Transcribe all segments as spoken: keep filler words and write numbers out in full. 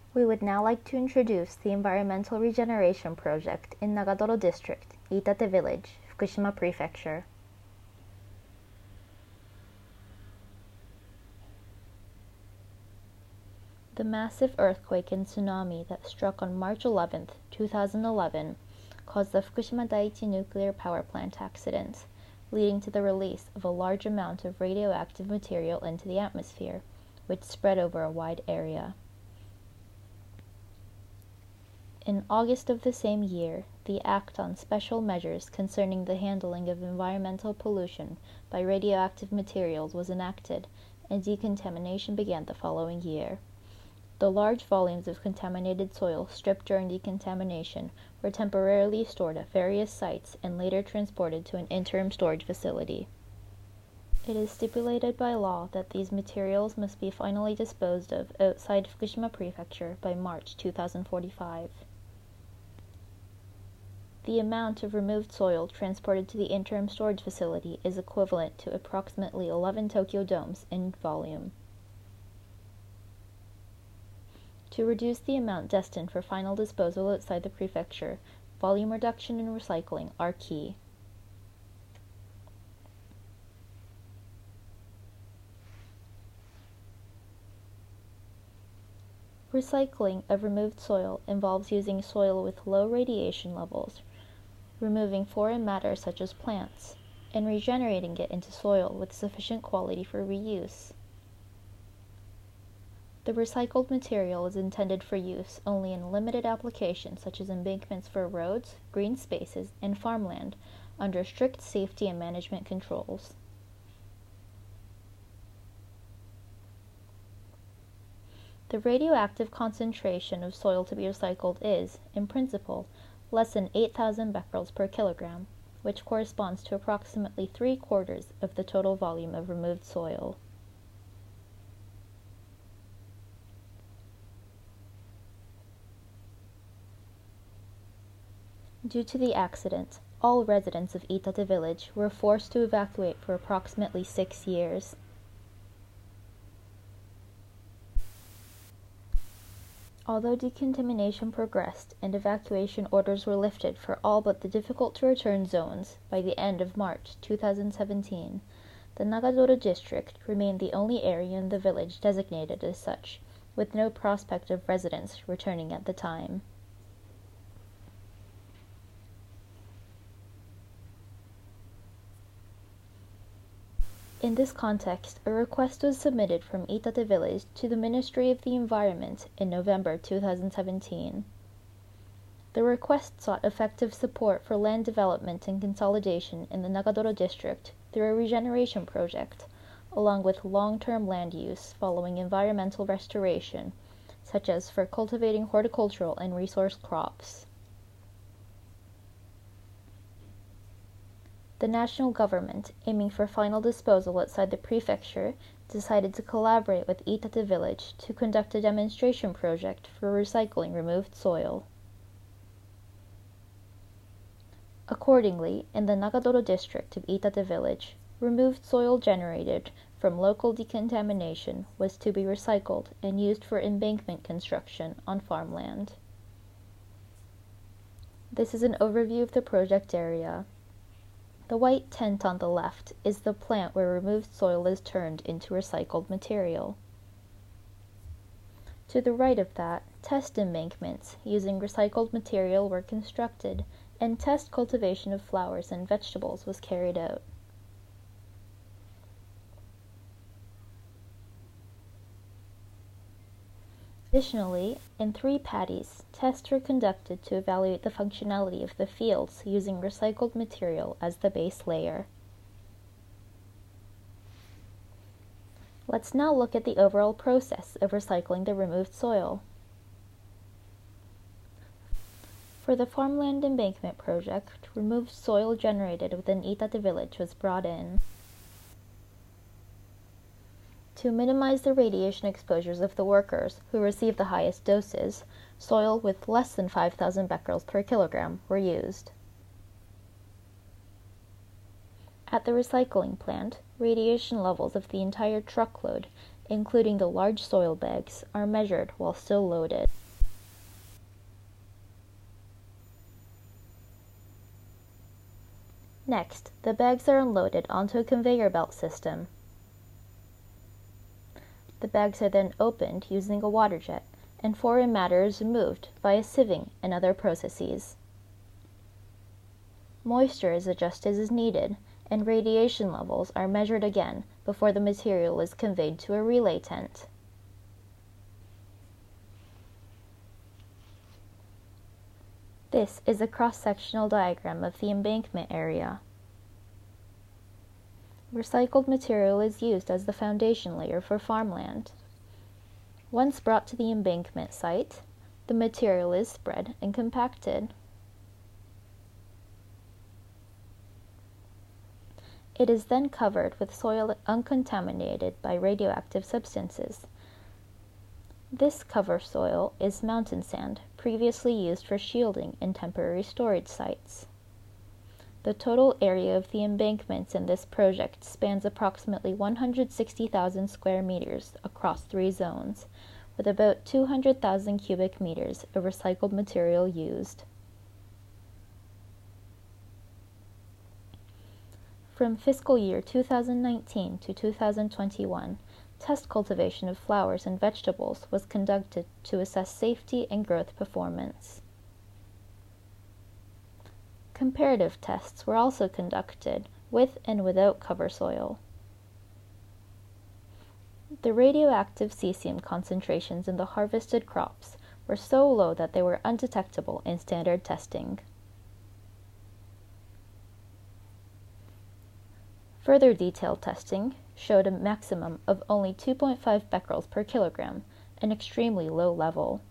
We would now like to introduce the Environmental Regeneration Project in Nagadoro District, Iitate Village, Fukushima Prefecture. The massive earthquake and tsunami that struck on March eleventh, two thousand eleven, caused the Fukushima Daiichi nuclear power plant accident, leading to the release of a large amount of radioactive material into the atmosphere, which spread over a wide area. In August of the same year, the Act on Special Measures Concerning the Handling of Environmental Pollution by Radioactive Materials was enacted, and decontamination began the following year. The large volumes of contaminated soil stripped during decontamination were temporarily stored at various sites and later transported to an interim storage facility. It is stipulated by law that these materials must be finally disposed of outside Fukushima Prefecture by March two thousand forty-five. The amount of removed soil transported to the interim storage facility is equivalent to approximately eleven Tokyo domes in volume. To reduce the amount destined for final disposal outside the prefecture, volume reduction and recycling are key. Recycling of removed soil involves using soil with low radiation levels, removing foreign matter such as plants, and regenerating it into soil with sufficient quality for reuse. The recycled material is intended for use only in limited applications such as embankments for roads, green spaces, and farmland, under strict safety and management controls. The radioactive concentration of soil to be recycled is, in principle, less than eight thousand becquerels per kilogram, which corresponds to approximately three quarters of the total volume of removed soil. Due to the accident, all residents of Iitate Village were forced to evacuate for approximately six years. Although decontamination progressed and evacuation orders were lifted for all but the difficult-to-return zones by the end of March two thousand seventeen, the Nagadoro district remained the only area in the village designated as such, with no prospect of residents returning at the time. In this context, a request was submitted from Iitate Village to the Ministry of the Environment in November two thousand seventeen. The request sought effective support for land development and consolidation in the Nagadoro district through a regeneration project, along with long-term land use following environmental restoration, such as for cultivating horticultural and resource crops. The national government, aiming for final disposal outside the prefecture, decided to collaborate with Iitate Village to conduct a demonstration project for recycling removed soil. Accordingly, in the Nagadoro district of Iitate Village, removed soil generated from local decontamination was to be recycled and used for embankment construction on farmland. This is an overview of the project area. The white tent on the left is the plant where removed soil is turned into recycled material. To the right of that, test embankments using recycled material were constructed, and test cultivation of flowers and vegetables was carried out. Additionally, in three paddies, tests were conducted to evaluate the functionality of the fields using recycled material as the base layer. Let's now look at the overall process of recycling the removed soil. For the farmland embankment project, removed soil generated within Iitate Village was brought in. To minimize the radiation exposures of the workers who received the highest doses, soil with less than five thousand becquerels per kilogram were used. At the recycling plant, radiation levels of the entire truckload, including the large soil bags, are measured while still loaded. Next, the bags are unloaded onto a conveyor belt system. The bags are then opened using a water jet, and foreign matter is removed via sieving and other processes. Moisture is adjusted as needed, and radiation levels are measured again before the material is conveyed to a relay tent. This is a cross-sectional diagram of the embankment area. Recycled material is used as the foundation layer for farmland. Once brought to the embankment site, the material is spread and compacted. It is then covered with soil uncontaminated by radioactive substances. This cover soil is mountain sand, previously used for shielding in temporary storage sites. The total area of the embankments in this project spans approximately one hundred sixty thousand square meters across three zones, with about two hundred thousand cubic meters of recycled material used. From fiscal year two thousand nineteen to two thousand twenty-one, test cultivation of flowers and vegetables was conducted to assess safety and growth performance. Comparative tests were also conducted with and without cover soil. The radioactive cesium concentrations in the harvested crops were so low that they were undetectable in standard testing. Further detailed testing showed a maximum of only two point five becquerels per kilogram, an extremely low level.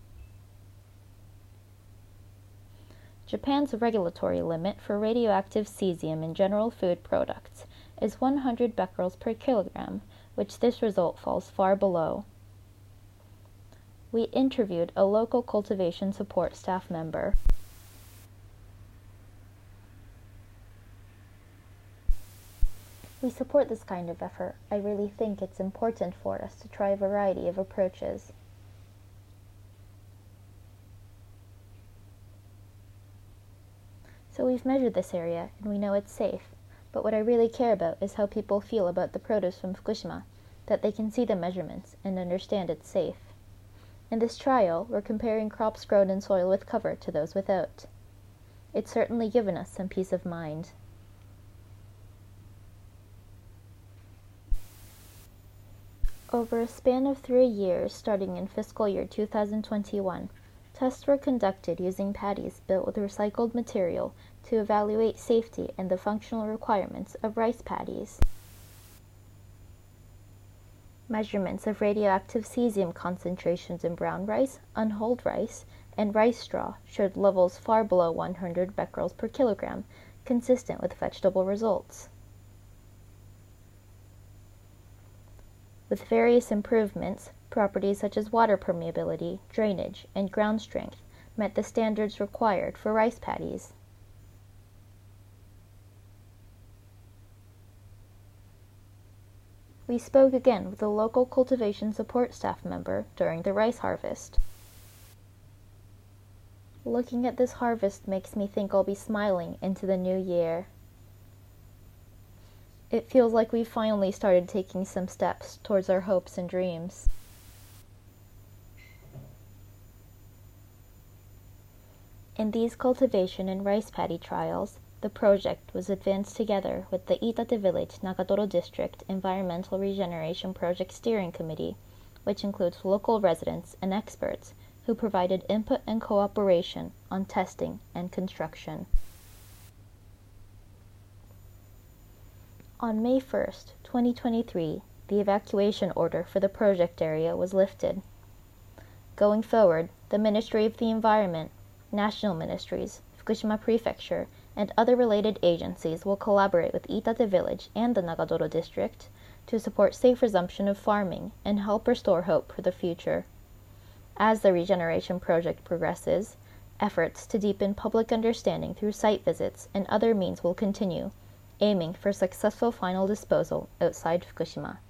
Japan's regulatory limit for radioactive cesium in general food products is one hundred becquerels per kilogram, which this result falls far below. We interviewed a local cultivation support staff member. We support this kind of effort. I really think it's important for us to try a variety of approaches. So we've measured this area, and we know it's safe. But what I really care about is how people feel about the produce from Fukushima, that they can see the measurements and understand it's safe. In this trial, we're comparing crops grown in soil with cover to those without. It's certainly given us some peace of mind. Over a span of three years, starting in fiscal year two thousand twenty-one, tests were conducted using paddies built with recycled material to evaluate safety and the functional requirements of rice paddies. Measurements of radioactive cesium concentrations in brown rice, unhulled rice, and rice straw showed levels far below one hundred becquerels per kilogram, consistent with vegetable results. With various improvements, properties such as water permeability, drainage, and ground strength met the standards required for rice paddies. We spoke again with a local cultivation support staff member during the rice harvest. Looking at this harvest makes me think I'll be smiling into the new year. It feels like we've finally started taking some steps towards our hopes and dreams. In these cultivation and rice paddy trials, the project was advanced together with the Iitate Village Nagatoro District Environmental Regeneration Project Steering Committee, which includes local residents and experts who provided input and cooperation on testing and construction. On May first, twenty twenty-three, the evacuation order for the project area was lifted. Going forward, the Ministry of the Environment, national ministries, Fukushima Prefecture, and other related agencies will collaborate with Iitate Village and the Nagatoro District to support safe resumption of farming and help restore hope for the future. As the regeneration project progresses, efforts to deepen public understanding through site visits and other means will continue, aiming for successful final disposal outside Fukushima.